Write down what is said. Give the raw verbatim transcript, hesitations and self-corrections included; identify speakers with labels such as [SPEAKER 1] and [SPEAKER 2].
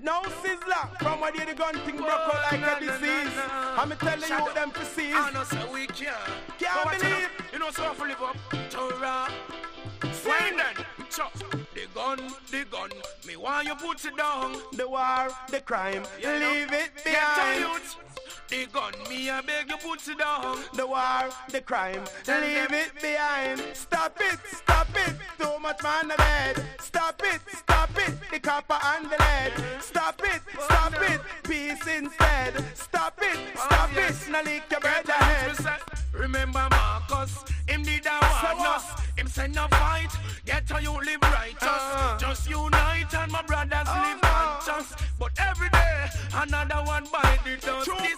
[SPEAKER 1] No sizzler, from where the gun thing broke out like a disease. I'm telling you them to seize.
[SPEAKER 2] I know so we can't.
[SPEAKER 1] Can't believe.
[SPEAKER 2] You know so for live up. Torah. Find them. The gun, the gun. Me want you put it down.
[SPEAKER 1] The war, the crime.
[SPEAKER 2] Yeah,
[SPEAKER 1] Leave
[SPEAKER 2] no.
[SPEAKER 1] it
[SPEAKER 2] Get
[SPEAKER 1] behind.
[SPEAKER 2] to youth. The gun, me I beg you put it down.
[SPEAKER 1] The war, the crime.
[SPEAKER 2] Tell
[SPEAKER 1] Leave
[SPEAKER 2] them.
[SPEAKER 1] it behind. Stop it, stop it. Too much man the bed. Stop it, stop it. The copper and the lead. Stop it, stop it. Peace instead. Stop it, stop
[SPEAKER 2] Oh, yes.
[SPEAKER 1] it. Now lick your
[SPEAKER 2] Get
[SPEAKER 1] bread
[SPEAKER 2] to
[SPEAKER 1] ahead.
[SPEAKER 2] youth, me say. Remember Marcus, him did a
[SPEAKER 1] So
[SPEAKER 2] want
[SPEAKER 1] what?
[SPEAKER 2] us. Him send a fight, get how you live righteous.
[SPEAKER 1] Uh.
[SPEAKER 2] Just unite and my brothers
[SPEAKER 1] Oh,
[SPEAKER 2] live
[SPEAKER 1] no.
[SPEAKER 2] conscious. But every day, another one bite the dust.
[SPEAKER 1] True
[SPEAKER 2] The